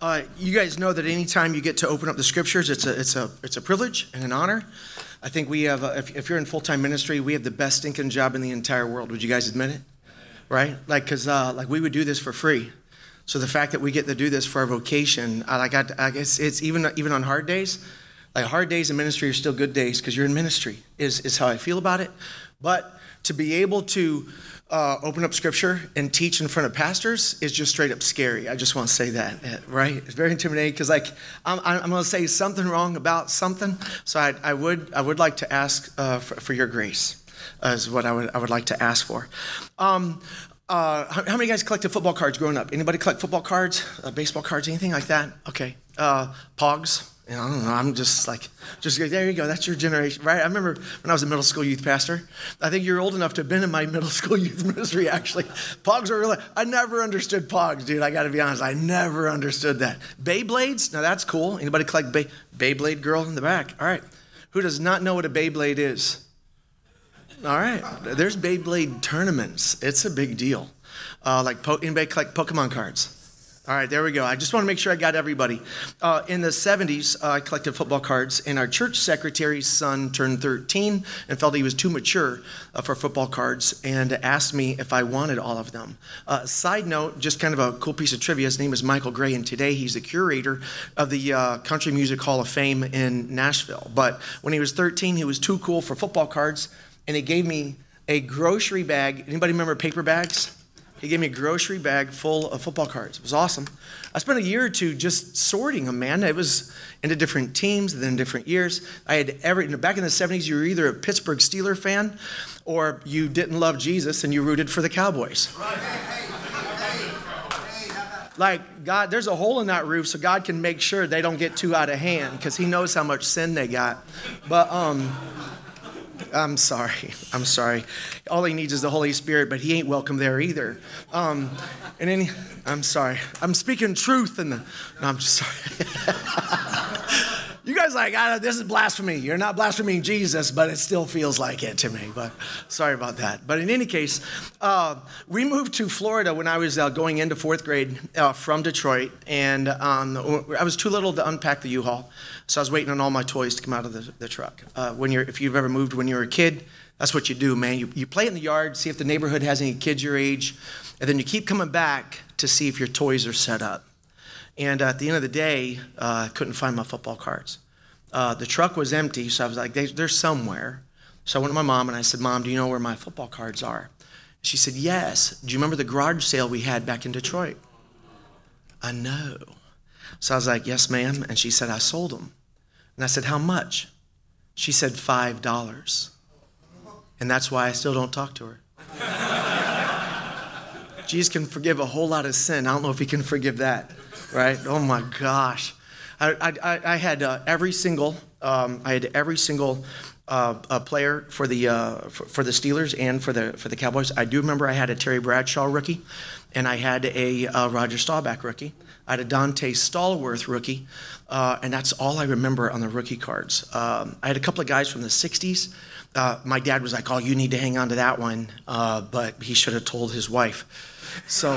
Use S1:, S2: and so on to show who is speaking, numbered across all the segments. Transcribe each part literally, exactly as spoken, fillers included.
S1: Uh, you guys know that anytime you get to open up the scriptures, it's a it's a it's a privilege and an honor. I think we have, a, if, if you're in full-time ministry, we have the best stinking job in the entire world. Would you guys admit it? Right? Like, because uh, like we would do this for free. So the fact that we get to do this for our vocation, I, like I, I guess it's even even on hard days, like hard days in ministry are still good days because you're in ministry is is how I feel about it. But to be able to uh, open up scripture and teach in front of pastors is just straight up scary. I just want to say that, right? It's very intimidating because like I'm, I'm going to say something wrong about something. So I, I would I would like to ask uh, for, for your grace, uh, is what I would I would like to ask for. Um, uh, how, how many guys collected football cards growing up? Anybody collect football cards, uh, baseball cards, anything like that? Okay, uh, Pogs. You know, I don't know, I'm just like, just there you go, that's your generation, right? I remember when I was a middle school youth pastor, I think you're old enough to have been in my middle school youth ministry, actually. Pogs are really, I never understood Pogs, dude, I gotta be honest, I never understood that. Beyblades, now that's cool. Anybody collect Bay, Beyblade girl in the back? All right, who does not know what a Beyblade is? All right, there's Beyblade tournaments, it's a big deal. Uh, like, po- anybody collect Pokemon cards? All right, there we go. I just want to make sure I got everybody. Uh, in the seventies, uh, I collected football cards, and our church secretary's son turned thirteen and felt he was too mature uh, for football cards and asked me if I wanted all of them. Uh, side note, just kind of a cool piece of trivia, his name is Michael Gray, and today he's the curator of the uh, Country Music Hall of Fame in Nashville. But when he was thirteen, he was too cool for football cards, and he gave me a grocery bag. Anybody remember paper bags? He gave me a grocery bag full of football cards. It was awesome. I spent a year or two just sorting them, man. It was into different teams and then different years. I had every, you know, back in the seventies, you were either a Pittsburgh Steelers fan or you didn't love Jesus and you rooted for the Cowboys. Right. Like, God, there's a hole in that roof so God can make sure they don't get too out of hand because he knows how much sin they got. But, um... I'm sorry. I'm sorry. All he needs is the Holy Spirit, but he ain't welcome there either. Um, and any, I'm sorry. I'm speaking truth in the. No, I'm just sorry. You guys are like, ah, this is blasphemy. You're not blaspheming Jesus, but it still feels like it to me. But sorry about that. But in any case, uh, we moved to Florida when I was uh, going into fourth grade uh, from Detroit, and um, I was too little to unpack the U-Haul, so I was waiting on all my toys to come out of the, the truck. Uh, when you're, if you've ever moved when you were a kid, that's what you do, man. You, you play in the yard, see if the neighborhood has any kids your age, and then you keep coming back to see if your toys are set up. And uh, at the end of the day, uh, I couldn't find my football cards. Uh, the truck was empty, so I was like, they, they're somewhere. So I went to my mom and I said, Mom, do you know where my football cards are? She said, yes. Do you remember the garage sale we had back in Detroit? I know. So I was like, yes, ma'am. And she said, I sold them. And I said, how much? She said, five dollars. And that's why I still don't talk to her. Jesus can forgive a whole lot of sin. I don't know if he can forgive that, right? Oh my gosh. I, I, I had uh, every single, um, I had every single uh, uh, player for the uh, for, for the Steelers and for the for the Cowboys. I do remember I had a Terry Bradshaw rookie, and I had a uh, Roger Staubach rookie. I had a Dante Stallworth rookie, uh, and that's all I remember on the rookie cards. Um, I had a couple of guys from the sixties. Uh, my dad was like, "Oh, you need to hang on to that one," uh, but he should have told his wife. So.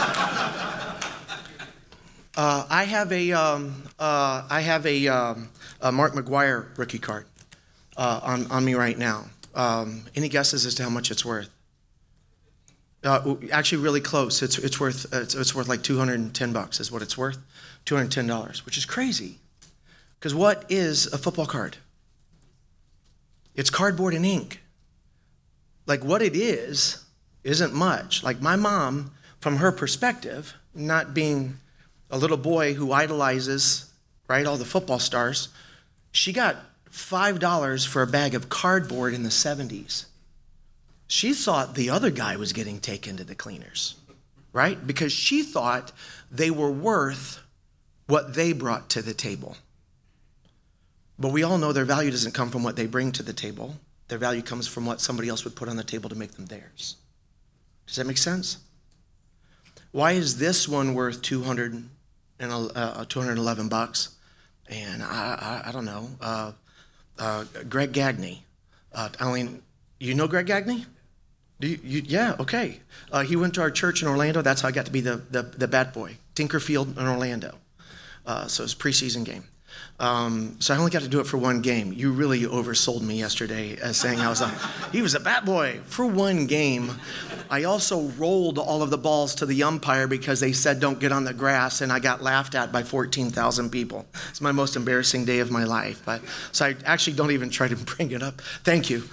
S1: Uh, I have a um, uh, I have a, um, a Mark McGuire rookie card uh, on on me right now. Um, any guesses as to how much it's worth? Uh, actually, really close. It's it's worth it's, it's worth like two hundred ten bucks is what it's worth, two hundred ten dollars, which is crazy. Because what is a football card? It's cardboard and ink. Like what it is isn't much. Like my mom, from her perspective, not being a little boy who idolizes, right, all the football stars, she got five dollars for a bag of cardboard in the seventies. She thought the other guy was getting taken to the cleaners, right? Because she thought they were worth what they brought to the table. But we all know their value doesn't come from what they bring to the table. Their value comes from what somebody else would put on the table to make them theirs. Does that make sense? Why is this one worth two hundred and uh, two hundred eleven bucks? And I, I, I don't know. Uh, uh, Greg Gagne. Uh, I mean, you know Greg Gagne? Do you, you, yeah, okay. Uh, he went to our church in Orlando. That's how I got to be the, the, the bat boy. Tinkerfield in Orlando. Uh, so it's a preseason game. Um, so I only got to do it for one game. You really oversold me yesterday as saying I was a, he was a bat boy for one game. I also rolled all of the balls to the umpire because they said don't get on the grass, and I got laughed at by fourteen thousand people. It's my most embarrassing day of my life. But so I actually don't even try to bring it up. Thank you.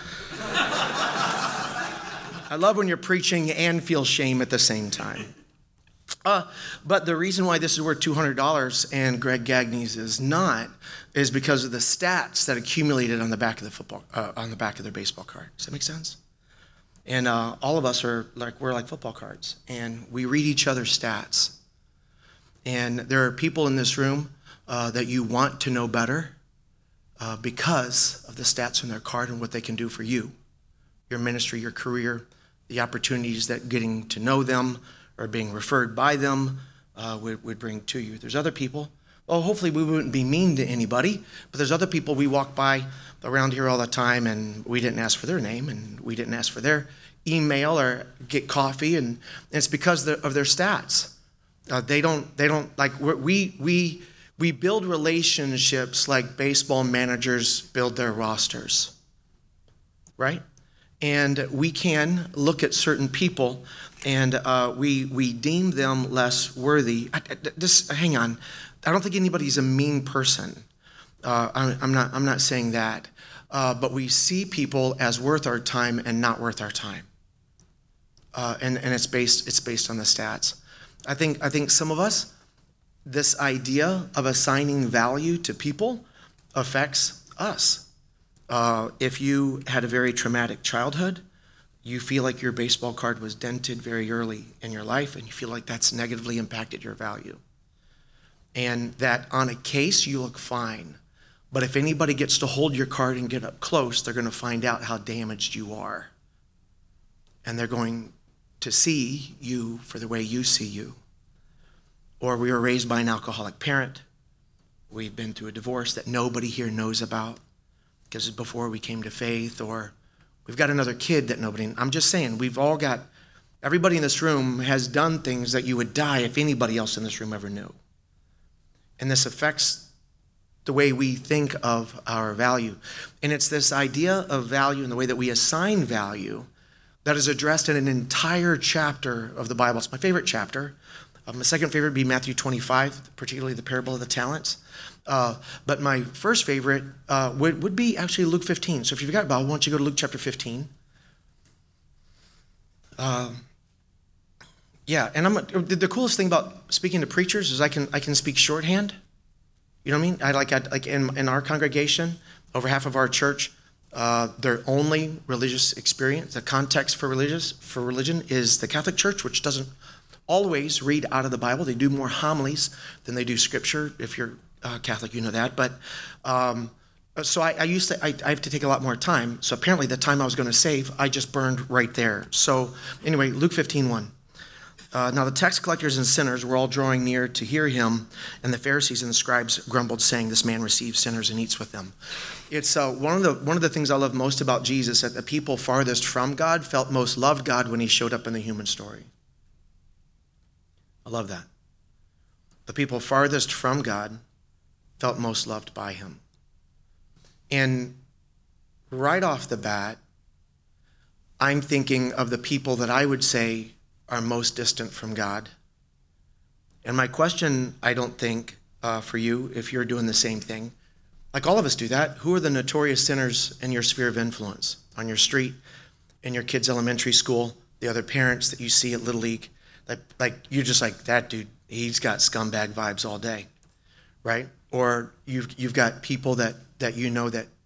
S1: I love when you're preaching and feel shame at the same time. Uh, but the reason why this is worth two hundred dollars and Greg Gagney's is not is because of the stats that accumulated on the back of the football, uh, on the back of their baseball card. Does that make sense? And uh, all of us are like, we're like football cards, and we read each other's stats. And there are people in this room uh, that you want to know better uh, because of the stats on their card and what they can do for you, your ministry, your career, the opportunities that getting to know them or being referred by them uh, would, would bring to you. There's other people, well, hopefully we wouldn't be mean to anybody, but there's other people we walk by around here all the time, and we didn't ask for their name, and we didn't ask for their email or get coffee, and, and it's because of their stats. Uh, they don't, they don't, like, we, we, we build relationships like baseball managers build their rosters, right? And we can look at certain people and uh, we we deem them less worthy. I, I, this, hang on, I don't think anybody's a mean person. Uh, I, I'm not I'm not saying that, uh, but we see people as worth our time and not worth our time, uh, and and it's based it's based on the stats. I think I think some of us, this idea of assigning value to people affects us. Uh, if you had a very traumatic childhood, you feel like your baseball card was dented very early in your life, and you feel like that's negatively impacted your value. And that on a case, you look fine. But if anybody gets to hold your card and get up close, they're going to find out how damaged you are. And they're going to see you for the way you see you. Or we were raised by an alcoholic parent. We've been through a divorce that nobody here knows about, because it's before we came to faith, or we've got another kid that nobody, I'm just saying, we've all got, everybody in this room has done things that you would die if anybody else in this room ever knew. And this affects the way we think of our value. And it's this idea of value and the way that we assign value that is addressed in an entire chapter of the Bible. It's my favorite chapter. Uh, my second favorite would be Matthew twenty-five, particularly the parable of the talents. Uh, but my first favorite uh, would, would be actually Luke fifteen. So if you've got a Bible, why don't you go to Luke chapter fifteen. Uh, yeah, and I'm the, the coolest thing about speaking to preachers is I can I can speak shorthand. You know what I mean? I like I, like in in our congregation, over half of our church, uh, their only religious experience, the context for religious for religion is the Catholic Church, which doesn't always read out of the Bible. They do more homilies than they do scripture. If you're Uh, Catholic, you know that, but um, so I, I used to, I, I have to take a lot more time. So apparently the time I was going to save, I just burned right there. So anyway, Luke fifteen one. Uh, now the tax collectors and sinners were all drawing near to hear him, and the Pharisees and the scribes grumbled, saying, "This man receives sinners and eats with them." It's uh, one of the one of the things I love most about Jesus, that the people farthest from God felt most loved God when he showed up in the human story. I love that. The people farthest from God felt most loved by him. And right off the bat, I'm thinking of the people that I would say are most distant from God. And my question, I don't think, uh, for you, if you're doing the same thing, like all of us do that, who are the notorious sinners in your sphere of influence, on your street, in your kids' elementary school, the other parents that you see at Little League? Like, like you're just like, that dude, he's got scumbag vibes all day, right? Or you've you've got people that, that you know that,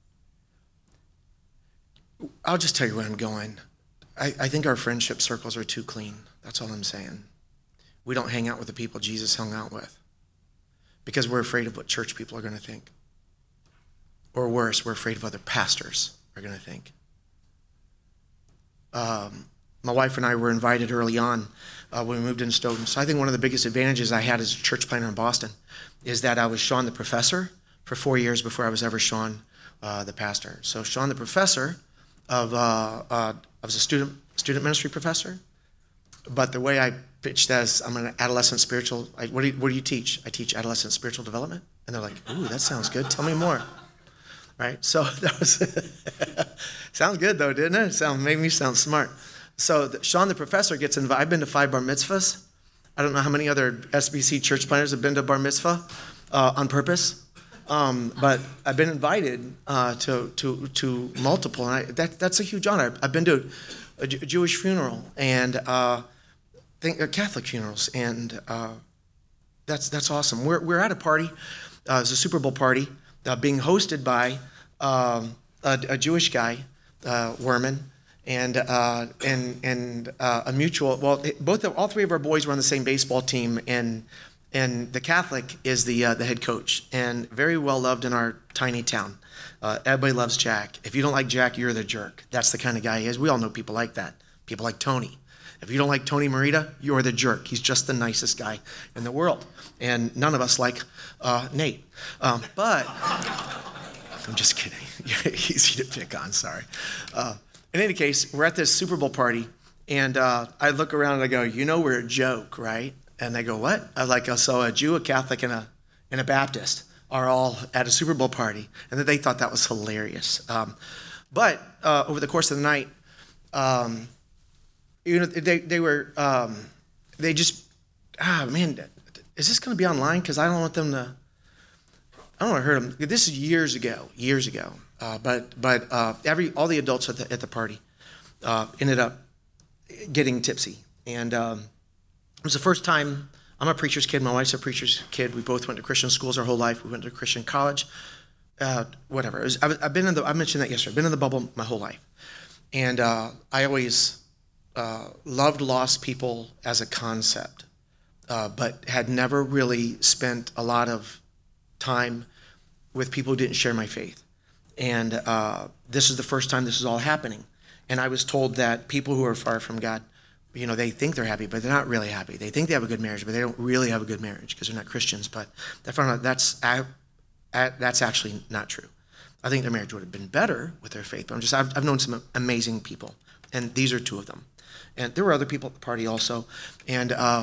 S1: I'll just tell you where I'm going. I, I think our friendship circles are too clean. That's all I'm saying. We don't hang out with the people Jesus hung out with because we're afraid of what church people are going to think. Or worse, we're afraid of what other pastors are going to think. Um, my wife and I were invited early on uh, when we moved into Stoughton. So I think one of the biggest advantages I had as a church planner in Boston is that I was Sean the professor for four years before I was ever Sean uh, the pastor. So Sean the professor of uh, uh, I was a student student ministry professor, but the way I pitched as, I'm an adolescent spiritual, I, what, do you, what do you teach? I teach adolescent spiritual development. And they're like, ooh, that sounds good. Tell me more. Right? So that was, sounds good though, didn't it? Sound, made me sound smart. So the, Sean, the professor, gets invited. I've been to five bar mitzvahs. I don't know how many other S B C church planners have been to bar mitzvah uh, on purpose. Um, but I've been invited uh, to, to, to multiple, and I, that, that's a huge honor. I've been to a, a Jewish funeral and uh, think, uh, Catholic funerals, and uh, that's that's awesome. We're we're at a party. Uh, it's a Super Bowl party uh, being hosted by um, a, a Jewish guy, uh, Werman, and uh, and and uh, a mutual. Well, it, both of, all three of our boys were on the same baseball team, and and the Catholic is the uh, the head coach, and very well loved in our tiny town. Uh, everybody loves Jack. If you don't like Jack, you're the jerk. That's the kind of guy he is. We all know people like that. People like Tony. If you don't like Tony Merida, you're the jerk. He's just the nicest guy in the world. And none of us like uh, Nate. Um, but, I'm just kidding. Easy to pick on, sorry. Uh, in any case, we're at this Super Bowl party, and uh, I look around and I go, you know we're a joke, right? And they go, what? I like, so a Jew, a Catholic, and a, and a Baptist are all at a Super Bowl party. And they thought that was hilarious. Um, but uh, over the course of the night, um, you know, they they were, um, they just, ah, man, is this going to be online? Because I don't want them to, I don't want to hurt them. This is years ago, years ago. Uh, but but uh, every all the adults at the at the party uh, ended up getting tipsy. And um, it was the first time. I'm a preacher's kid. My wife's a preacher's kid. We both went to Christian schools our whole life. We went to Christian college. Uh, whatever. It was, I've, I've been in the. I mentioned that yesterday. I've been in the bubble my whole life, and uh, I always uh, loved lost people as a concept, uh, but had never really spent a lot of time with people who didn't share my faith. And uh, this is the first time this is all happening. And I was told that people who are far from God, you know, they think they're happy, but they're not really happy. They think they have a good marriage, but they don't really have a good marriage because they're not Christians. But I found out that's that's actually not true. I think their marriage would have been better with their faith. But I'm just I've, I've known some amazing people, and these are two of them. And there were other people at the party also. And uh,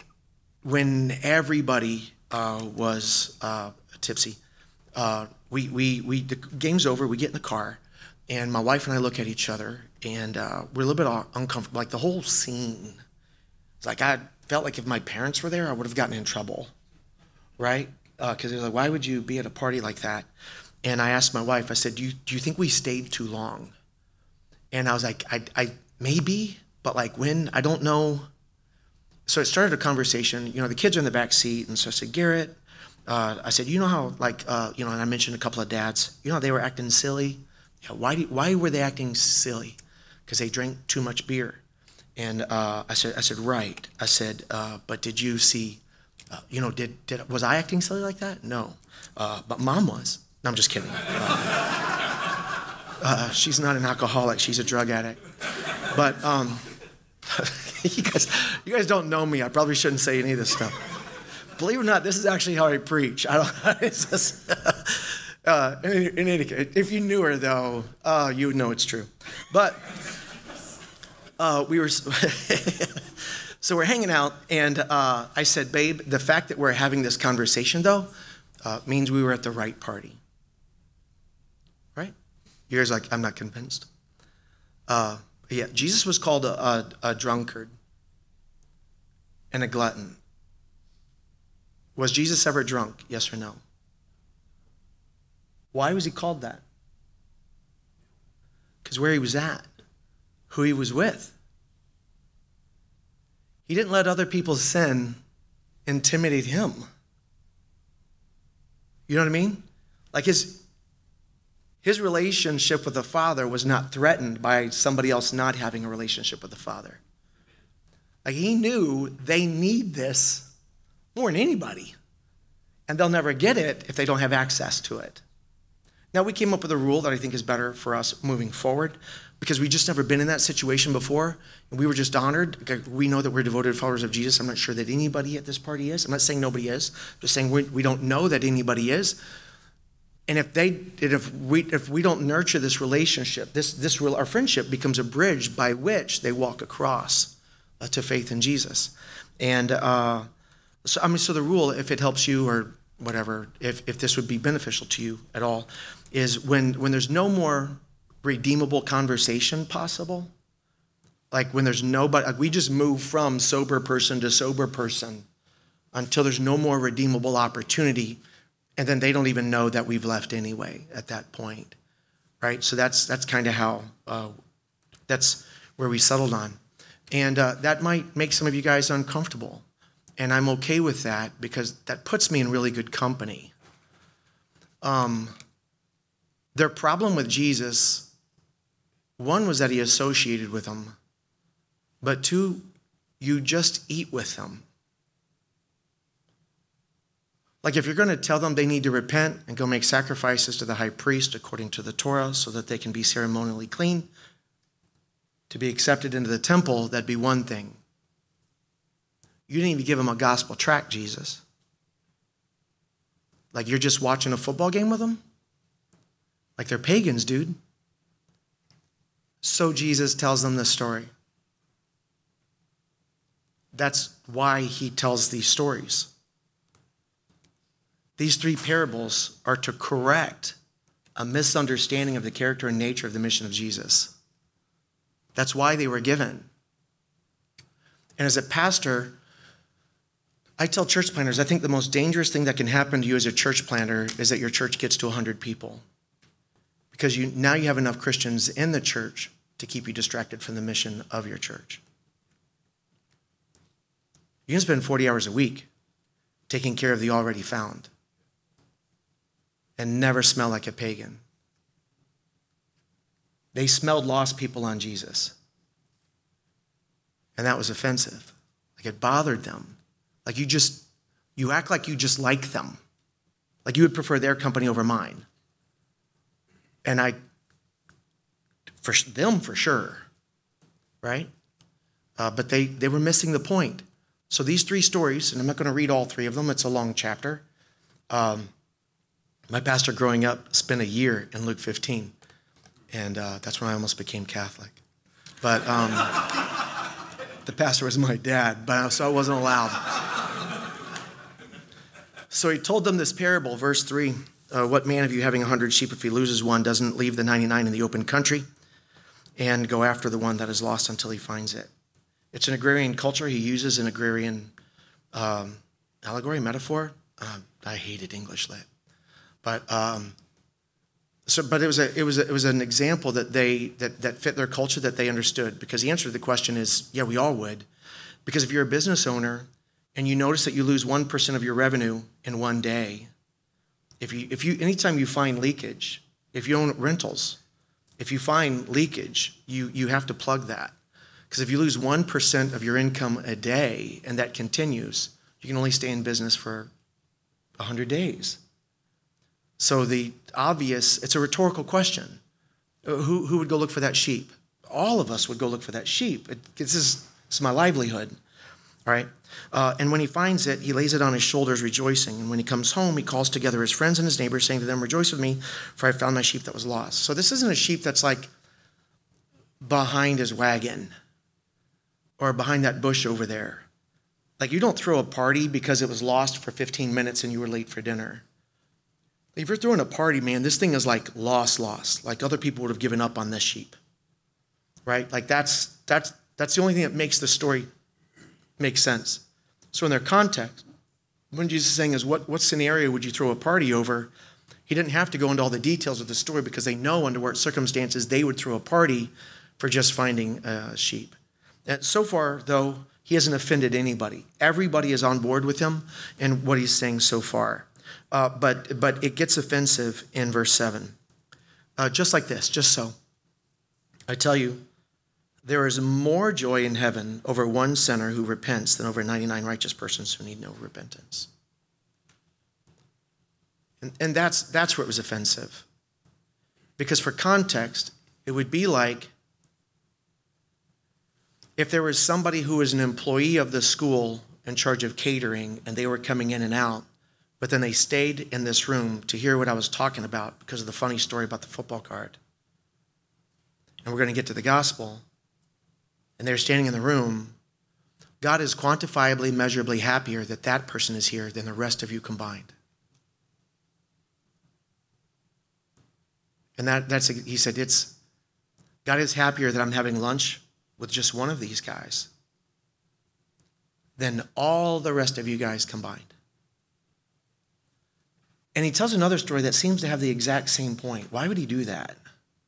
S1: when everybody uh, was uh, tipsy, uh, we we we the game's over. We get in the car, and my wife and I look at each other, and uh, we're a little bit uncomfortable. Like the whole scene, it's like I felt like if my parents were there, I would have gotten in trouble, right? Because uh, they're like, "Why would you be at a party like that?" And I asked my wife. I said, "Do you do you think we stayed too long?" And I was like, "I I maybe, but like when? I don't know." So it started a conversation. You know, the kids are in the back seat, and so I said, "Garrett." Uh, I said, you know how, like, uh, you know, and I mentioned a couple of dads. You know how they were acting silly? Yeah, why do, why were they acting silly? Because they drank too much beer. And uh, I said, I said, right. I said, uh, but did you see, uh, you know, did did was I acting silly like that? No, uh, but Mom was. No, I'm just kidding. Uh, uh, she's not an alcoholic. She's a drug addict. But um, you guys, you guys don't know me. I probably shouldn't say any of this stuff. Believe it or not, this is actually how I preach. I don't. It's just, uh, in, in any case, if you knew her though, uh, you would know it's true. But uh, we were, so we're hanging out, and uh, I said, "Babe, the fact that we're having this conversation though, uh, means we were at the right party, right?" You guys are like, "I'm not convinced." Uh, yeah, Jesus was called a, a, a drunkard and a glutton. Was Jesus ever drunk? Yes or no? Why was he called that? Because where he was at, who he was with. He didn't let other people's sin intimidate him. You know what I mean? Like his, his relationship with the Father was not threatened by somebody else not having a relationship with the Father. Like he knew they need this more than anybody. And they'll never get it if they don't have access to it. Now, we came up with a rule that I think is better for us moving forward because we just never been in that situation before. And we were just honored. We know that we're devoted followers of Jesus. I'm not sure that anybody at this party is. I'm not saying nobody is. I'm just saying we, we don't know that anybody is. And if they, if we, if we don't nurture this relationship, this, this our friendship becomes a bridge by which they walk across uh, to faith in Jesus. And uh, so, I mean, so the rule, if it helps you or whatever, if, if this would be beneficial to you at all, is when, when there's no more redeemable conversation possible, like when there's nobody, like we just move from sober person to sober person until there's no more redeemable opportunity, and then they don't even know that we've left anyway at that point, right? So that's that's kind of how, uh, that's where we settled on. And uh, that might make some of you guys uncomfortable, and I'm okay with that because that puts me in really good company. Um, their problem with Jesus, one was that he associated with them, but two, you just eat with them. Like if you're going to tell them they need to repent and go make sacrifices to the high priest according to the Torah so that they can be ceremonially clean, to be accepted into the temple, that'd be one thing. You didn't even give them a gospel tract, Jesus. Like you're just watching a football game with them? Like they're pagans, dude. So Jesus tells them this story. That's why he tells these stories. These three parables are to correct a misunderstanding of the character and nature of the mission of Jesus. That's why they were given. And as a pastor, I tell church planters, I think the most dangerous thing that can happen to you as a church planter is that your church gets to one hundred people. Because you now you have enough Christians in the church to keep you distracted from the mission of your church. You can spend forty hours a week taking care of the already found and never smell like a pagan. They smelled lost people on Jesus. And that was offensive. Like it bothered them. Like you just, you act like you just like them. Like you would prefer their company over mine. And I, for them for sure, right? Uh, but they, they were missing the point. So these three stories, and I'm not going to read all three of them. It's a long chapter. Um, my pastor growing up spent a year in Luke fifteen. And uh, that's when I almost became Catholic. But um, the pastor was my dad, but so I wasn't allowed. So he told them this parable, verse three. Uh, what man of you having a hundred sheep, if he loses one, doesn't leave the ninety-nine in the open country and go after the one that is lost until he finds it? It's an agrarian culture. He uses an agrarian um, allegory, metaphor. Uh, I hated English lit. But um, so, but it was a, it was a, it was an example that they that that fit their culture, that they understood. Because the answer to the question is, yeah, we all would. Because if you're a business owner and you notice that you lose one percent of your revenue in one day, if you if you anytime you find leakage, if you own rentals, if you find leakage, you you have to plug that. Because if you lose one percent of your income a day and that continues, you can only stay in business for one hundred days. So the obvious, it's a rhetorical question. Who, who would go look for that sheep? All of us would go look for that sheep. It, this, is, this is my livelihood, all right? Uh, and when he finds it, he lays it on his shoulders, rejoicing. And when he comes home, he calls together his friends and his neighbors, saying to them, rejoice with me, for I found my sheep that was lost. So this isn't a sheep that's like behind his wagon or behind that bush over there. Like you don't throw a party because it was lost for fifteen minutes and you were late for dinner. If you're throwing a party, man, this thing is like lost, lost. Like other people would have given up on this sheep, right? Like that's that's that's the only thing that makes the story make sense. So in their context, when Jesus is saying is what, what scenario would you throw a party over? He didn't have to go into all the details of the story because they know under what circumstances they would throw a party for just finding a sheep. And so far, though, he hasn't offended anybody. Everybody is on board with him and what he's saying so far. Uh, but but it gets offensive in verse seven. Uh, just like this, just so. I tell you, there is more joy in heaven over one sinner who repents than over ninety-nine righteous persons who need no repentance. And, and that's, that's where it was offensive. Because for context, it would be like if there was somebody who was an employee of the school in charge of catering and they were coming in and out, but then they stayed in this room to hear what I was talking about because of the funny story about the football card. And we're going to get to the gospel. And they're standing in the room. God is quantifiably, measurably happier that that person is here than the rest of you combined. And that that's, he said, it's, God is happier that I'm having lunch with just one of these guys than all the rest of you guys combined. And he tells another story that seems to have the exact same point. Why would he do that?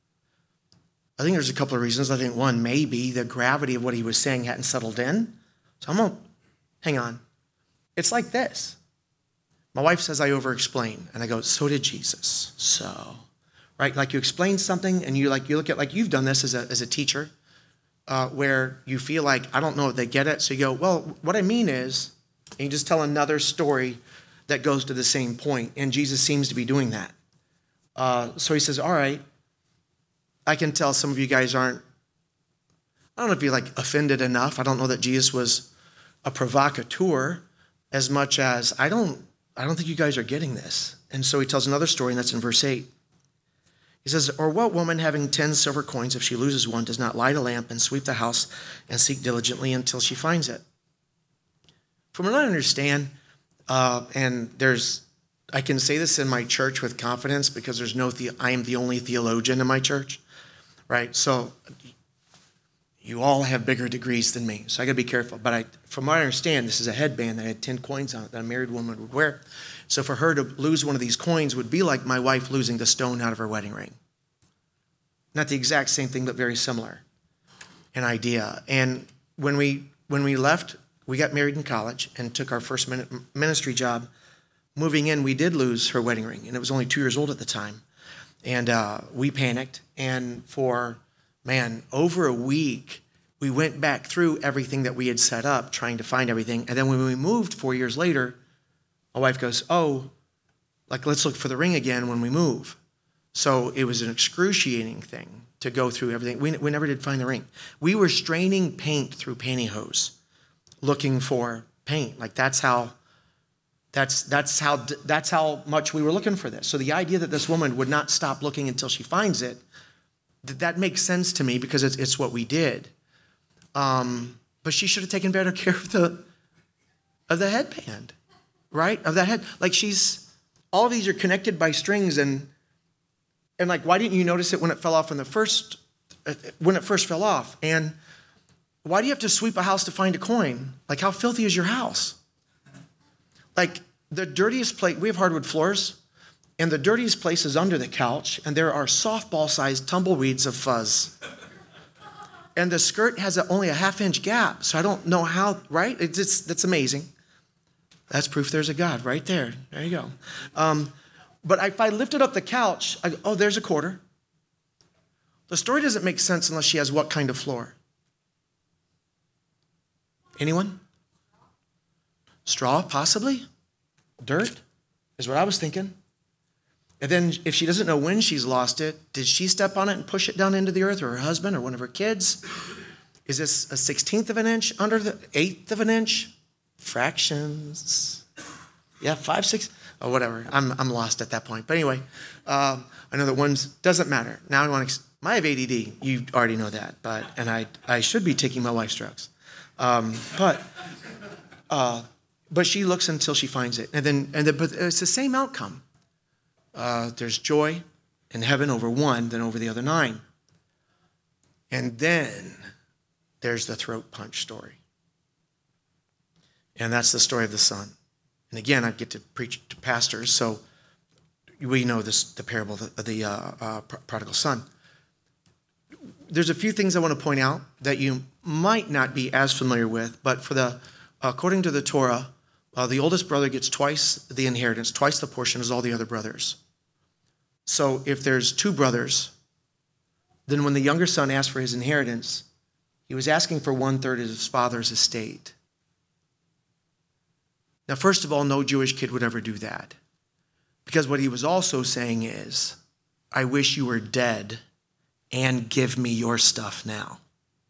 S1: I think there's a couple of reasons. I think one, maybe the gravity of what he was saying hadn't settled in. So I'm going to, hang on. It's like this. My wife says I over-explain. And I go, so did Jesus. So, right? Like you explain something and you like you look at, like you've done this as a, as a teacher, uh, where you feel like, I don't know if they get it. So you go, well, what I mean is, and you just tell another story that goes to the same point. And Jesus seems to be doing that. Uh, so he says, all right, I can tell some of you guys aren't, I don't know if you're like offended enough. I don't know that Jesus was a provocateur as much as I don't, I don't think you guys are getting this. And so he tells another story, and that's in verse eight. He says, or what woman having ten silver coins, if she loses one, does not light a lamp and sweep the house and seek diligently until she finds it? From what I understand, uh, and there's, I can say this in my church with confidence because there's no, the, I am the only theologian in my church, right? So you all have bigger degrees than me, so I got to be careful. But I, from what I understand, this is a headband that had ten coins on it that a married woman would wear. So for her to lose one of these coins would be like my wife losing the stone out of her wedding ring. Not the exact same thing, but very similar in idea. And when we when we left, we got married in college and took our first ministry job. Moving in, we did lose her wedding ring, and it was only two years old at the time. And uh, we panicked, and for, man, over a week, we went back through everything that we had set up, trying to find everything. And then when we moved four years later, my wife goes, oh, like, let's look for the ring again when we move. So it was an excruciating thing to go through everything. We, we never did find the ring. We were straining paint through pantyhose, looking for paint. Like that's how, that's that's how that's how much we were looking for this. So the idea that this woman would not stop looking until she finds it, that, that makes sense to me because it's it's what we did. Um, but she should have taken better care of the of the headband, right? Of that head. Like she's, all of these are connected by strings, and and like, why didn't you notice it when it fell off in the first, when it first fell off? And why do you have to sweep a house to find a coin? Like, how filthy is your house? Like, the dirtiest place, we have hardwood floors, and the dirtiest place is under the couch, and there are softball-sized tumbleweeds of fuzz. And the skirt has a, only a half-inch gap, so I don't know how, right? It's, it's that's amazing. That's proof there's a God right there. There you go. Um, but if I lifted up the couch, I, oh, there's a quarter. The story doesn't make sense unless she has what kind of floor? Anyone? Straw, possibly? Dirt is what I was thinking. And then if she doesn't know when she's lost it, did she step on it and push it down into the earth, or her husband or one of her kids? Is this a sixteenth of an inch under the eighth of an inch? Fractions. Yeah, five, six, or whatever. I'm I'm lost at that point. But anyway, um, I know that one's, doesn't matter. Now I want to, I have A D D. You already know that. But, and I, I should be taking my wife's drugs. Um, but, uh, but she looks until she finds it. And then, and then, but it's the same outcome. Uh, there's joy in heaven over one than over the other nine. And then there's the throat punch story. And that's the story of the son. And again, I get to preach to pastors, so we know this, the parable of the, the uh, uh, prodigal son. There's a few things I want to point out that you might not be as familiar with, but for the, according to the Torah, uh, the oldest brother gets twice the inheritance, twice the portion as all the other brothers. So if there's two brothers, then when the younger son asked for his inheritance, he was asking for one third of his father's estate. Now, first of all, no Jewish kid would ever do that. Because what he was also saying is, I wish you were dead and give me your stuff now.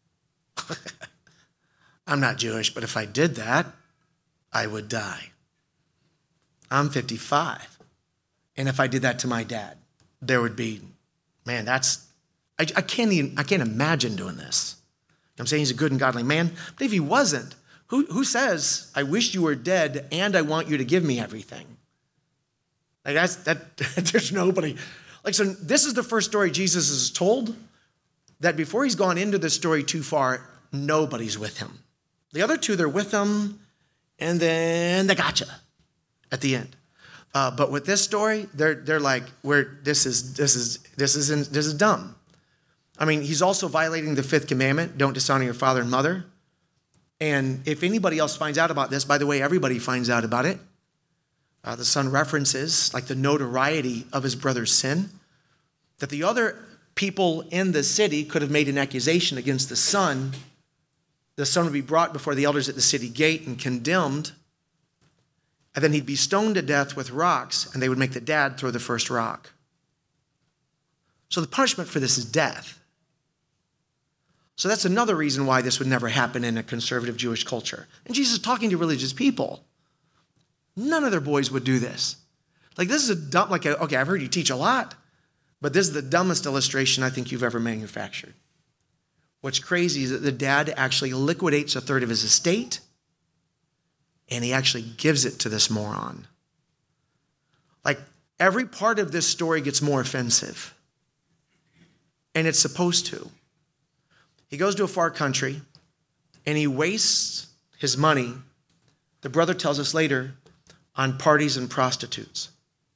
S1: I'm not Jewish, but if I did that, I would die. I'm fifty-five. And if I did that to my dad, there would be, man, that's, I, I can't even, I can't imagine doing this. I'm saying he's a good and godly man, but if he wasn't, Who, who says, I wish you were dead and I want you to give me everything? Like that's, that, there's nobody. Like, so this is the first story Jesus is told that before he's gone into the story too far, nobody's with him. The other two, they're with him and then they gotcha at the end. Uh, but with this story, they're they're like, we're this is this is this is this is dumb. I mean, he's also violating the fifth commandment: don't dishonor your father and mother. And if anybody else finds out about this, by the way, everybody finds out about it. Uh, the son references like the notoriety of his brother's sin, that the other people in the city could have made an accusation against the son. The son would be brought before the elders at the city gate and condemned. And then he'd be stoned to death with rocks, and they would make the dad throw the first rock. So the punishment for this is death. So that's another reason why this would never happen in a conservative Jewish culture. And Jesus is talking to religious people. None of their boys would do this. Like this is a dumb, like, a, okay, I've heard you teach a lot, but this is the dumbest illustration I think you've ever manufactured. What's crazy is that the dad actually liquidates a third of his estate, and he actually gives it to this moron. Like every part of this story gets more offensive. And it's supposed to. He goes to a far country and he wastes his money, the brother tells us later, on parties and prostitutes.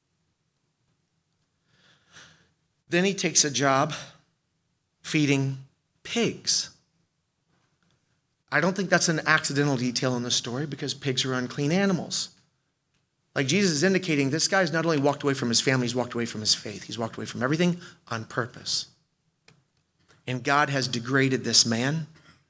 S1: Then he takes a job feeding pigs. I don't think that's an accidental detail in the story because pigs are unclean animals. Like Jesus is indicating, this guy's not only walked away from his family, he's walked away from his faith. He's walked away from everything on purpose. And God has degraded this man.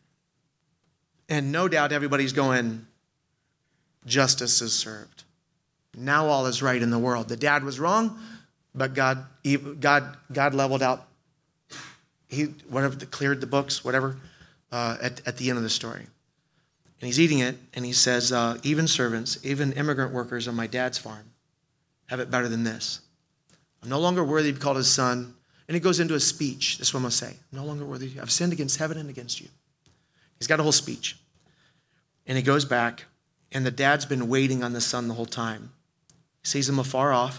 S1: And no doubt everybody's going, justice is served. Now all is right in the world. The dad was wrong, but God, God, God leveled out. He whatever cleared the books, whatever. Uh, at, at the end of the story. And he's eating it, and he says, uh, even servants, even immigrant workers on my dad's farm have it better than this. I'm no longer worthy to be called his son. And he goes into a speech. This is what I'm going to say. I'm no longer worthy. I've sinned against heaven and against you. He's got a whole speech. And he goes back, and the dad's been waiting on the son the whole time. He sees him afar off.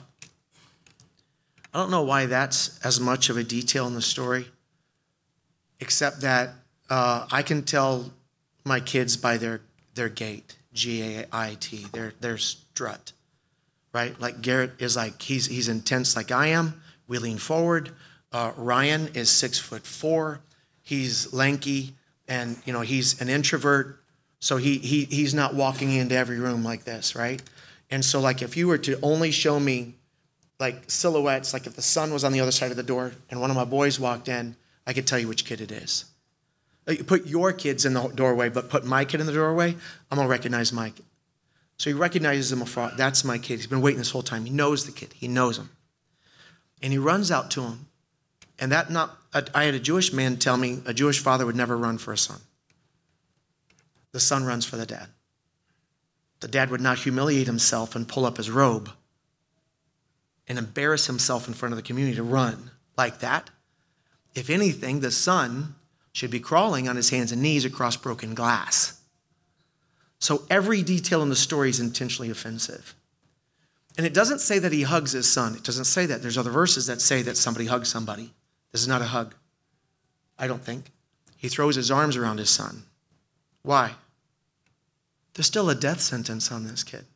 S1: I don't know why that's as much of a detail in the story, except that Uh, I can tell my kids by their their gait, G A I T, their their strut, right? Like Garrett is like, he's he's intense like I am. We lean forward. Uh, Ryan is six foot four. He's lanky, and you know he's an introvert, so he he he's not walking into every room like this, right? And so like if you were to only show me like silhouettes, like if the sun was on the other side of the door and one of my boys walked in, I could tell you which kid it is. You put your kids in the doorway, but put my kid in the doorway, I'm going to recognize my kid. So he recognizes him afar. That's my kid. He's been waiting this whole time. He knows the kid. He knows him. And he runs out to him. And that not, I had a Jewish man tell me a Jewish father would never run for a son. The son runs for the dad. The dad would not humiliate himself and pull up his robe and embarrass himself in front of the community to run like that. If anything, the son should be crawling on his hands and knees across broken glass. So every detail in the story is intentionally offensive. And it doesn't say that he hugs his son. It doesn't say that. There's other verses that say that somebody hugs somebody. This is not a hug, I don't think. He throws his arms around his son. Why? There's still a death sentence on this kid.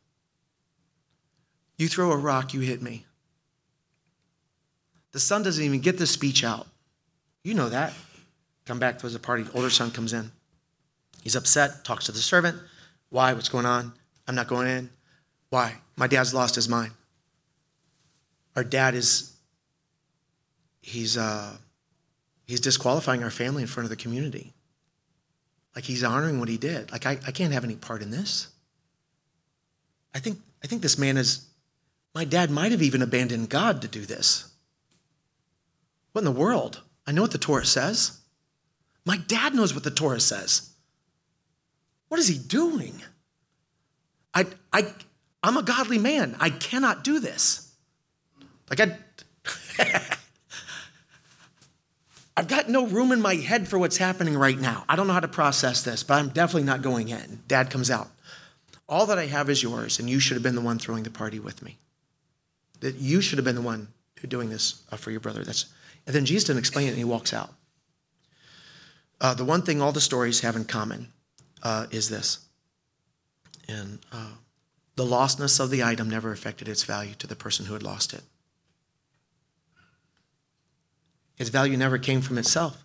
S1: You throw a rock, you hit me. The son doesn't even get the speech out. You know that. Come back to the party. The older son comes in. He's upset, talks to the servant. Why? What's going on? I'm not going in. Why? My dad's lost his mind. Our dad is, he's uh, he's disqualifying our family in front of the community. Like he's honoring what he did. Like I, I can't have any part in this. I think I think this man is, my dad might have even abandoned God to do this. What in the world? I know what the Torah says. My dad knows what the Torah says. What is he doing? I, I, I'm a godly man. I cannot do this. Like I, I've got no room in my head for what's happening right now. I don't know how to process this, but I'm definitely not going in. Dad comes out. All that I have is yours, and you should have been the one throwing the party with me. That you should have been the one who doing this uh, for your brother. That's, and then Jesus didn't explain it, and he walks out. Uh, the one thing all the stories have in common uh, is this. And uh, the lostness of the item never affected its value to the person who had lost it. Its value never came from itself.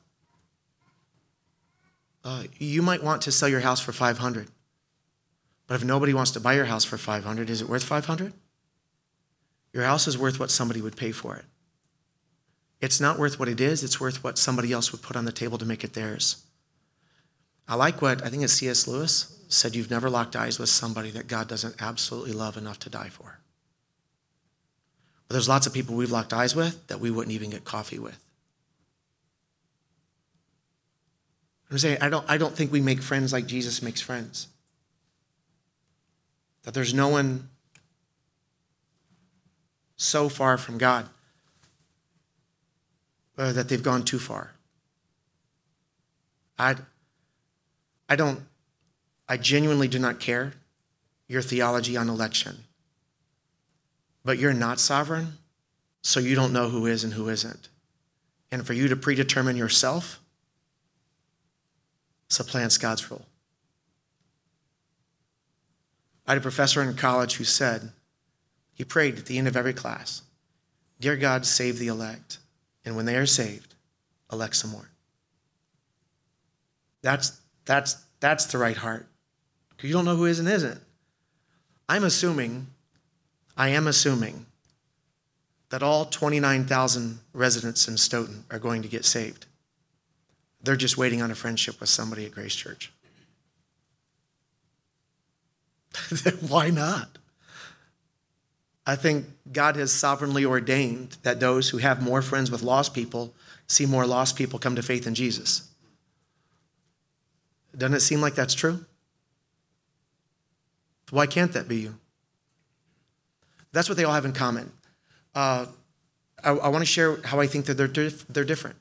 S1: Uh, you might want to sell your house for five hundred dollars. But if nobody wants to buy your house for five hundred dollars, is it worth five hundred dollars? Your house is worth what somebody would pay for it. It's not worth what it is. It's worth what somebody else would put on the table to make it theirs. I like what, I think it's C S Lewis said, you've never locked eyes with somebody that God doesn't absolutely love enough to die for. But there's lots of people we've locked eyes with that we wouldn't even get coffee with. I'm saying, I don't, I don't think we make friends like Jesus makes friends. That there's no one so far from God uh, that they've gone too far. I, I don't, I genuinely do not care your theology on election. But you're not sovereign, so you don't know who is and who isn't. And for you to predetermine yourself supplants God's rule. I had a professor in college who said, he prayed at the end of every class, dear God, save the elect. And when they are saved, elect some more. That's, that's, that's the right heart. Because you don't know who is and isn't. I'm assuming, I am assuming that all twenty-nine thousand residents in Stoughton are going to get saved. They're just waiting on a friendship with somebody at Grace Church. Why not? I think God has sovereignly ordained that those who have more friends with lost people see more lost people come to faith in Jesus. Doesn't it seem like that's true? Why can't that be you? That's what they all have in common. Uh, I, I want to share how I think that they're dif- they're different.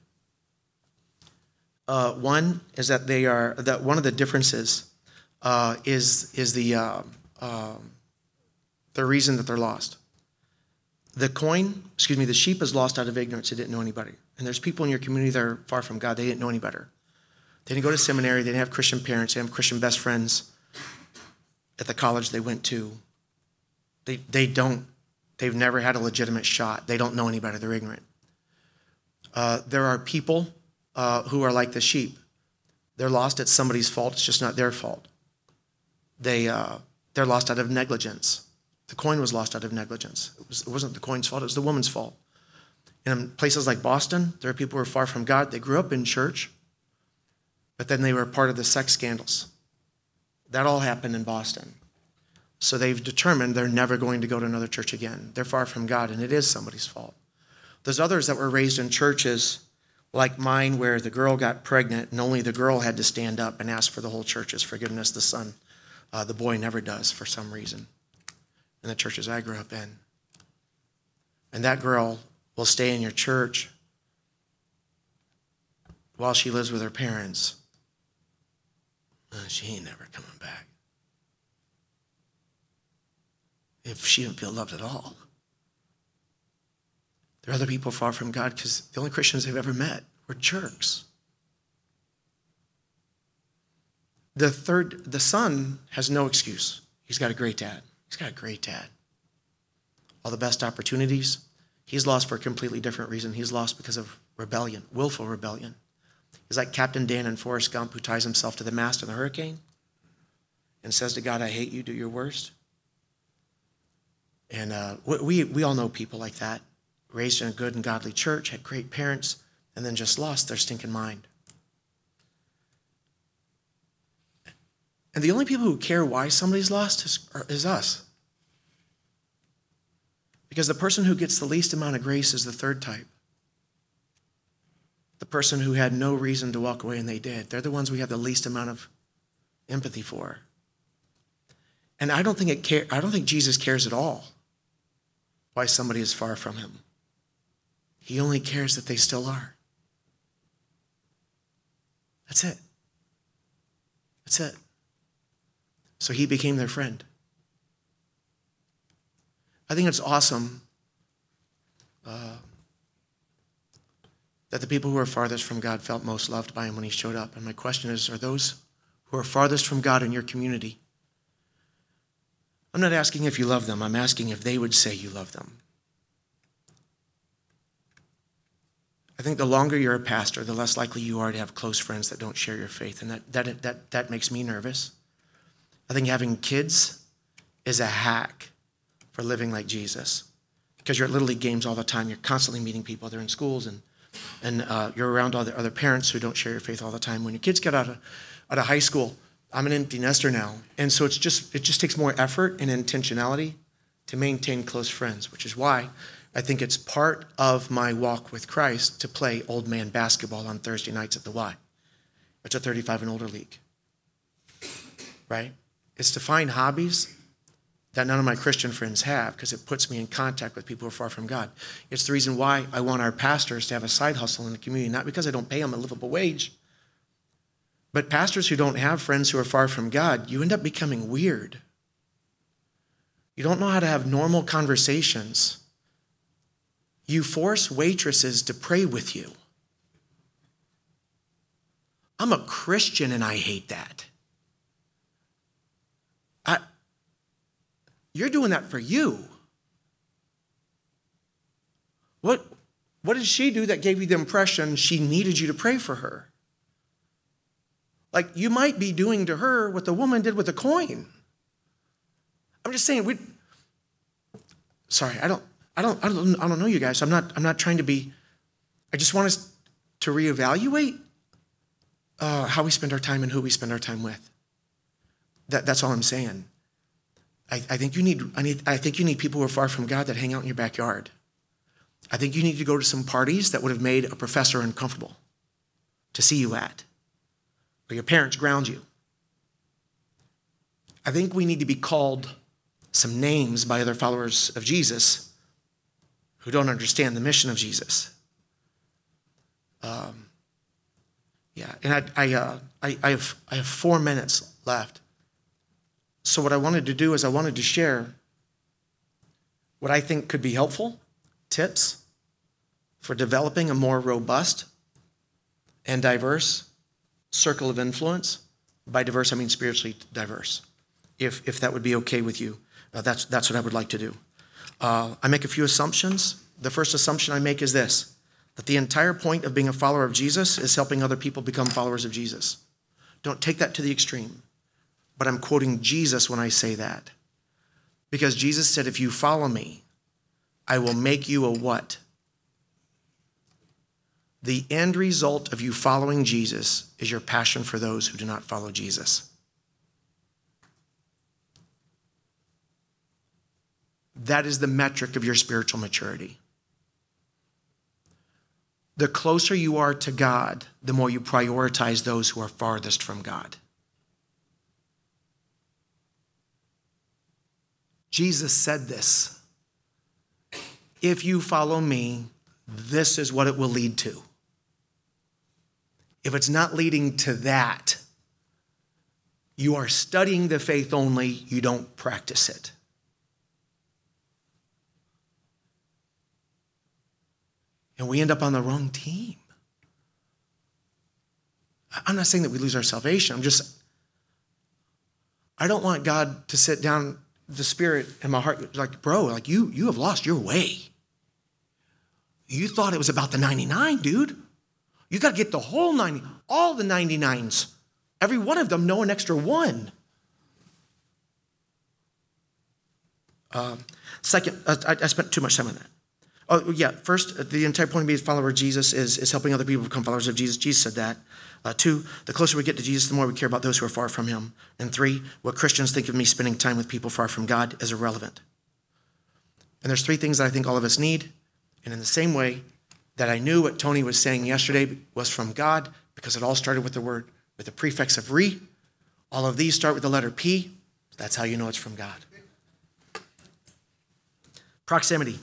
S1: Uh, one is that they are that one of the differences uh, is is the uh, uh, the reason that they're lost. The coin, excuse me, the sheep is lost out of ignorance. It didn't know any better. And there's people in your community that are far from God. They didn't know any better. They didn't go to seminary. They didn't have Christian parents. They didn't have Christian best friends at the college they went to. They they don't. They've never had a legitimate shot. They don't know any better. They're ignorant. Uh, there are people uh, who are like the sheep. They're lost at somebody's fault. It's just not their fault. They uh, they're lost out of negligence. The coin was lost out of negligence. It, was, it wasn't the coin's fault. It was the woman's fault. And in places like Boston, there are people who are far from God. They grew up in church, but then they were part of the sex scandals. That all happened in Boston. So they've determined they're never going to go to another church again. They're far from God, and it is somebody's fault. There's others that were raised in churches like mine where the girl got pregnant and only the girl had to stand up and ask for the whole church's forgiveness. The son, uh, the boy never does for some reason in the churches I grew up in. And that girl will stay in your church while she lives with her parents. Uh, she ain't never coming back. If she didn't feel loved at all. There are other people far from God because the only Christians they've ever met were jerks. The third, the son has no excuse. He's got a great dad. He's got a great dad. All the best opportunities. He's lost for a completely different reason. He's lost because of rebellion, willful rebellion. He's like Captain Dan in Forrest Gump who ties himself to the mast in the hurricane and says to God, I hate you, do your worst. And uh, we, we all know people like that, raised in a good and godly church, had great parents, and then just lost their stinking mind. And the only people who care why somebody's lost is, is us. Because the person who gets the least amount of grace is the third type. The person who had no reason to walk away and they did. They're the ones we have the least amount of empathy for. And I don't think it care, I don't think Jesus cares at all why somebody is far from him. He only cares that they still are. That's it. That's it. So he became their friend. I think it's awesome uh, that the people who are farthest from God felt most loved by him when he showed up. And my question is, are those who are farthest from God in your community? I'm not asking if you love them. I'm asking if they would say you love them. I think the longer you're a pastor, the less likely you are to have close friends that don't share your faith. And that, that, that, that makes me nervous. I think having kids is a hack for living like Jesus, because you're at Little League games all the time. You're constantly meeting people. They're in schools, and and uh, you're around other, other parents who don't share your faith all the time. When your kids get out of, out of high school, I'm an empty nester now. And so it's just it just takes more effort and intentionality to maintain close friends, which is why I think it's part of my walk with Christ to play old man basketball on Thursday nights at the Y. It's a thirty-five and older league, right? It's to find hobbies that none of my Christian friends have, because it puts me in contact with people who are far from God. It's the reason why I want our pastors to have a side hustle in the community, not because I don't pay them a livable wage, but pastors who don't have friends who are far from God, you end up becoming weird. You don't know how to have normal conversations. You force waitresses to pray with you. I'm a Christian and I hate that. I, you're doing that for you. What, what did she do that gave you the impression she needed you to pray for her? Like, you might be doing to her what the woman did with the coin. I'm just saying, we. Sorry, I don't, I don't, I don't, I don't know you guys. I'm not, I'm not trying to be. I just want us to reevaluate uh, how we spend our time and who we spend our time with. That, that's all I'm saying. I, I think you need, I need, I think you need people who are far from God that hang out in your backyard. I think you need to go to some parties that would have made a professor uncomfortable to see you at, or your parents ground you. I think we need to be called some names by other followers of Jesus who don't understand the mission of Jesus. Um, yeah, and I, I, uh, I, I have, I have four minutes left. So what I wanted to do is I wanted to share what I think could be helpful tips for developing a more robust and diverse circle of influence. By diverse, I mean spiritually diverse. If if that would be okay with you, uh, that's that's what I would like to do. Uh, I make a few assumptions. The first assumption I make is this, that the entire point of being a follower of Jesus is helping other people become followers of Jesus. Don't take that to the extreme. But I'm quoting Jesus when I say that. Because Jesus said, if you follow me, I will make you a what? The end result of you following Jesus is your passion for those who do not follow Jesus. That is the metric of your spiritual maturity. The closer you are to God, the more you prioritize those who are farthest from God. Jesus said this. If you follow me, this is what it will lead to. If it's not leading to that, you are studying the faith only, you don't practice it. And we end up on the wrong team. I'm not saying that we lose our salvation. I'm just, I don't want God to sit down the Spirit in my heart, like, bro, like you, you have lost your way. You thought it was about the ninety-nine, dude. You got to get the whole ninety, all the ninety-nines. Every one of them know an extra one. Um, second, uh, I, I spent too much time on that. Oh, yeah. First, the entire point of being a follower of Jesus is, is helping other people become followers of Jesus. Jesus said that. Uh, two, the closer we get to Jesus, the more we care about those who are far from him. And three, what Christians think of me spending time with people far from God is irrelevant. And there's three things that I think all of us need. And in the same way that I knew what Tony was saying yesterday was from God, because it all started with the word, with the prefix of re. All of these start with the letter P. That's how you know it's from God. Proximity.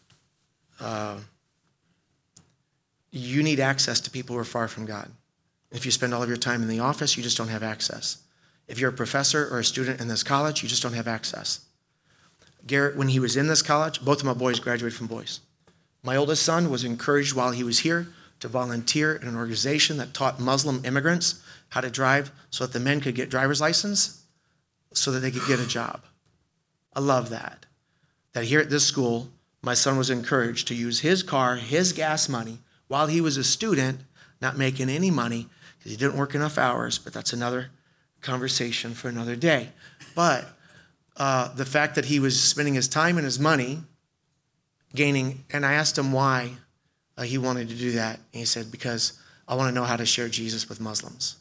S1: Uh, you need access to people who are far from God. If you spend all of your time in the office, you just don't have access. If you're a professor or a student in this college, you just don't have access. Garrett, when he was in this college, both of my boys graduated from Boys. My oldest son was encouraged while he was here to volunteer in an organization that taught Muslim immigrants how to drive so that the men could get driver's license so that they could get a job. I love that. That here at this school, my son was encouraged to use his car, his gas money, while he was a student, not making any money because he didn't work enough hours, but that's another conversation for another day. But uh, the fact that he was spending his time and his money gaining, and I asked him why uh, he wanted to do that. And he said, because I want to know how to share Jesus with Muslims.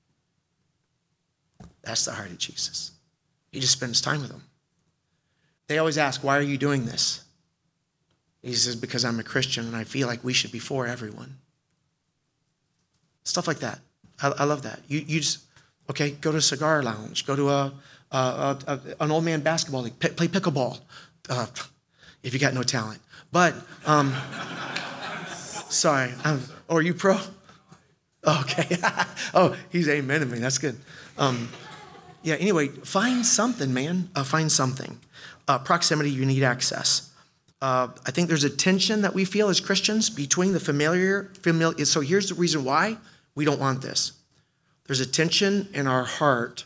S1: That's the heart of Jesus. He just spends time with them. They always ask, why are you doing this? He says, because I'm a Christian and I feel like we should be for everyone. Stuff like that. I, I love that. You, you just, okay, go to a cigar lounge, go to a, a, a, a an old man basketball league, play pickleball, uh, if you got no talent. But, um, sorry, I'm, oh, are you pro? Okay. Oh, he's amen to me. That's good. Um, yeah, anyway, find something, man. Uh, find something. Uh, proximity, you need access. Uh, I think there's a tension that we feel as Christians between the familiar, familiar. So here's the reason why we don't want this. There's a tension in our heart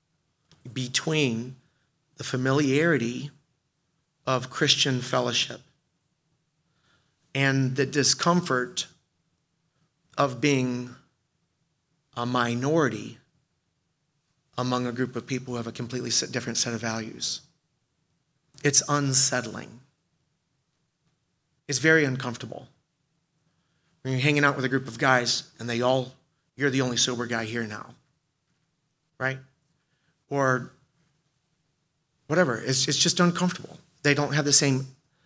S1: between the familiarity of Christian fellowship and the discomfort of being a minority among a group of people who have a completely different set of values. It's unsettling. It's very uncomfortable. When you're hanging out with a group of guys and they all, you're the only sober guy here now, right? Or whatever, it's, it's just uncomfortable. They don't have the same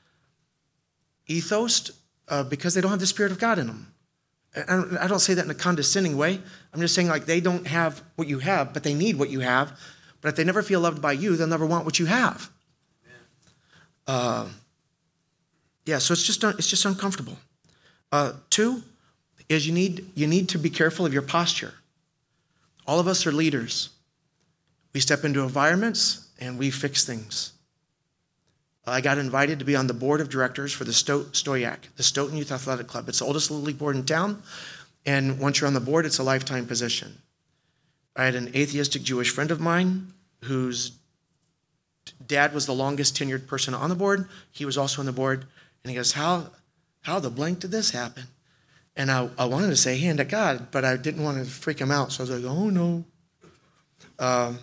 S1: ethos uh, because they don't have the Spirit of God in them. I don't, I don't say that in a condescending way. I'm just saying like they don't have what you have, but they need what you have. But if they never feel loved by you, they'll never want what you have. Uh, yeah, so it's just it's just uncomfortable. Uh, two is you need you need to be careful of your posture. All of us are leaders. We step into environments and we fix things. I got invited to be on the board of directors for the Sto- Stoyak, the Stoughton Youth Athletic Club. It's the oldest little league board in town, and once you're on the board, it's a lifetime position. I had an atheistic Jewish friend of mine whose dad was the longest tenured person on the board. He was also on the board, and he goes, how, how the blank did this happen? And I, I wanted to say hand to God, but I didn't want to freak him out, so I was like, oh no. Um,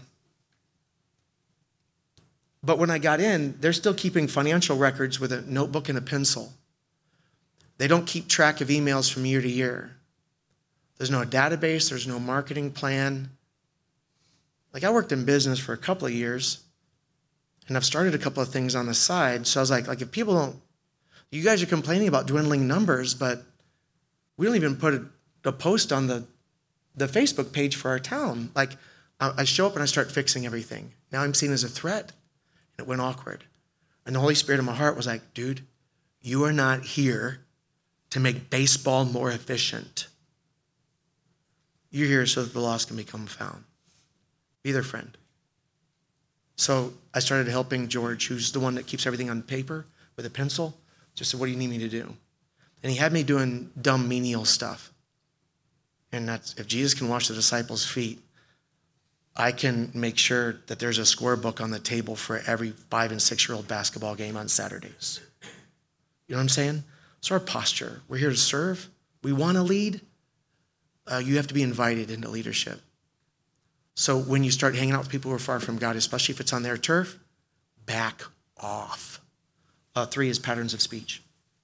S1: But when I got in, they're still keeping financial records with a notebook and a pencil. They don't keep track of emails from year to year. There's no database. There's no marketing plan. Like I worked in business for a couple of years, and I've started a couple of things on the side. So I was like, like if people don't, you guys are complaining about dwindling numbers, but we don't even put a, a post on the, the Facebook page for our town. Like I, I show up and I start fixing everything. Now I'm seen as a threat. It went awkward. And the Holy Spirit in my heart was like, dude, you are not here to make baseball more efficient. You're here so that the lost can become found. Be their friend. So I started helping George, who's the one that keeps everything on paper with a pencil. Just said, what do you need me to do? And he had me doing dumb menial stuff. And that's, if Jesus can wash the disciples' feet, I can make sure that there's a scorebook on the table for every five and six-year-old basketball game on Saturdays. You know what I'm saying? It's our posture. We're here to serve. We want to lead. Uh, you have to be invited into leadership. So when you start hanging out with people who are far from God, especially if it's on their turf, back off. Uh, three is patterns of speech.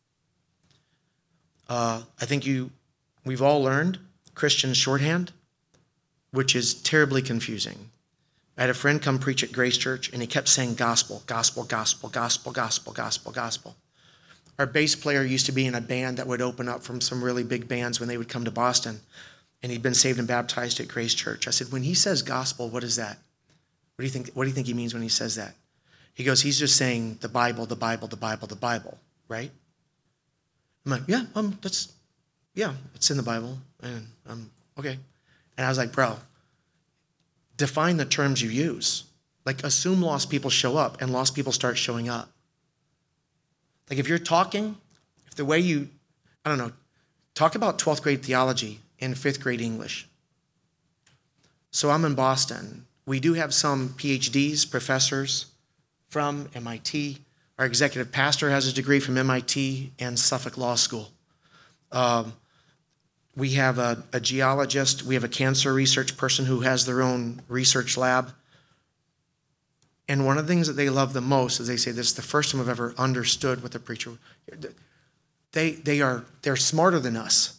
S1: Uh, I think you, we've all learned Christian shorthand, which is terribly confusing. I had a friend come preach at Grace Church, and he kept saying gospel, gospel, gospel, gospel, gospel, gospel, gospel. Our bass player used to be in a band that would open up from some really big bands when they would come to Boston, and he'd been saved and baptized at Grace Church. I said, when he says gospel, what is that? What do you think, what do you think he means when he says that? He goes, he's just saying the Bible, the Bible, the Bible, the Bible, right? I'm like, yeah, um, that's, yeah, it's in the Bible, and um, okay. And I was like, bro, define the terms you use. Like, assume lost people show up and lost people start showing up. Like, if you're talking, if the way you, I don't know, talk about twelfth grade theology and fifth grade English. So I'm in Boston. We do have some P H Ds, professors from M I T. Our executive pastor has a degree from M I T and Suffolk Law School. Um, we have a, a geologist. We have a cancer research person who has their own research lab. And one of the things that they love the most is they say, this is the first time I've ever understood what the preacher, they, they are, they're smarter than us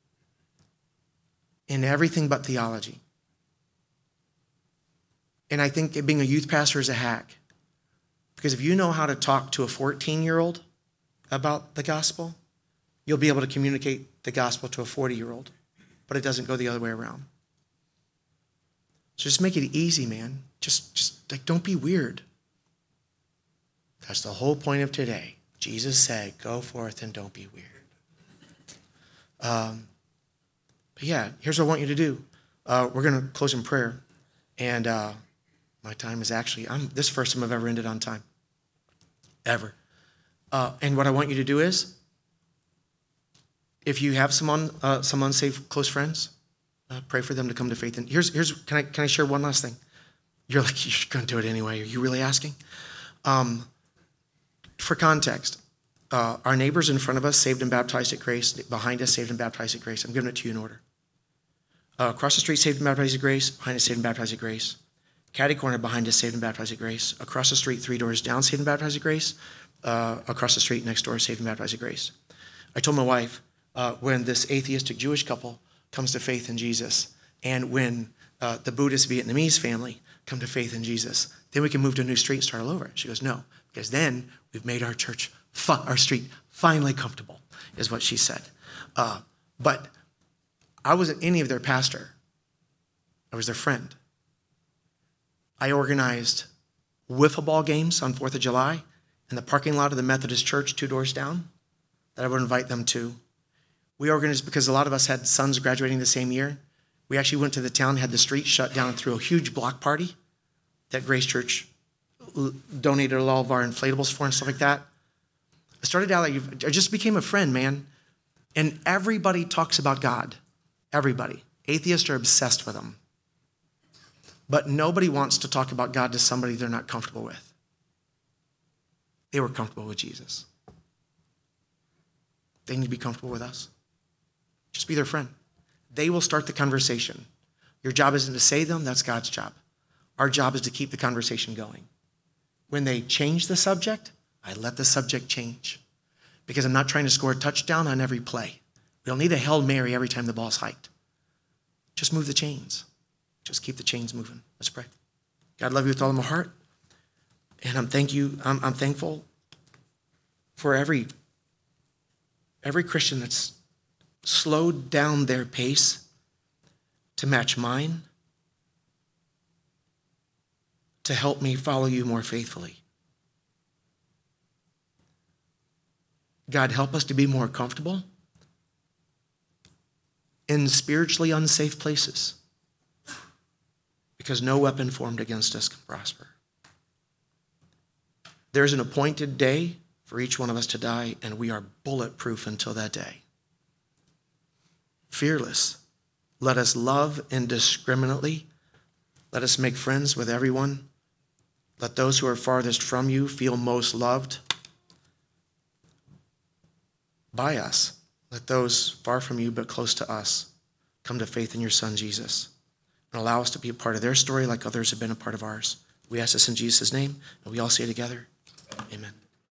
S1: in everything but theology. And I think being a youth pastor is a hack. Because if you know how to talk to a fourteen-year-old about the gospel, you'll be able to communicate the gospel to a forty-year-old. But it doesn't go the other way around. So just make it easy, man. Just, just like, don't be weird. That's the whole point of today. Jesus said, go forth and don't be weird. Um, but yeah, here's what I want you to do. Uh, we're going to close in prayer. And uh, my time is actually, I'm this first time I've ever ended on time. Ever. Uh, and what I want you to do is, if you have some, un, uh, some unsaved close friends, uh, pray for them to come to faith. And here's, here's can I, can I share one last thing? You're like, you're going to do it anyway. Are you really asking? Um, for context, uh, our neighbors in front of us, saved and baptized at Grace. Behind us, saved and baptized at Grace. I'm giving it to you in order. Uh, across the street, saved and baptized at Grace. Behind us, saved and baptized at Grace. Caddy corner behind us, saved and baptized at Grace. Across the street, three doors down, saved and baptized at Grace. Uh, across the street, next door, saved and baptized at Grace. I told my wife, uh, when this atheistic Jewish couple comes to faith in Jesus, and when uh, the Buddhist Vietnamese family come to faith in Jesus, then we can move to a new street and start all over. She goes, no, because then we've made our church, our street finally comfortable, is what she said. Uh, but I wasn't any of their pastor. I was their friend. I organized wiffle ball games on fourth of July in the parking lot of the Methodist Church two doors down that I would invite them to. We organized, because a lot of us had sons graduating the same year, we actually went to the town, had the street shut down, and threw a huge block party that Grace Church donated all of our inflatables for and stuff like that. I started out, like, I just became a friend, man. And everybody talks about God. Everybody. Atheists are obsessed with him. But nobody wants to talk about God to somebody they're not comfortable with. They were comfortable with Jesus. They need to be comfortable with us. Just be their friend. They will start the conversation. Your job isn't to say them, that's God's job. Our job is to keep the conversation going. When they change the subject, I let the subject change. Because I'm not trying to score a touchdown on every play. We don't need a Hail Mary every time the ball's hiked. Just move the chains. Just keep the chains moving. Let's pray. God, I love you with all of my heart. And I'm thank you, I'm, I'm thankful for every, every Christian that's slowed down their pace to match mine, to help me follow you more faithfully. God, help us to be more comfortable in spiritually unsafe places, because no weapon formed against us can prosper. There's an appointed day for each one of us to die, and we are bulletproof until that day. Fearless. Let us love indiscriminately. Let us make friends with everyone. Let those who are farthest from you feel most loved by us. Let those far from you but close to us come to faith in your Son, Jesus, and allow us to be a part of their story like others have been a part of ours. We ask this in Jesus' name, and we all say it together. Amen.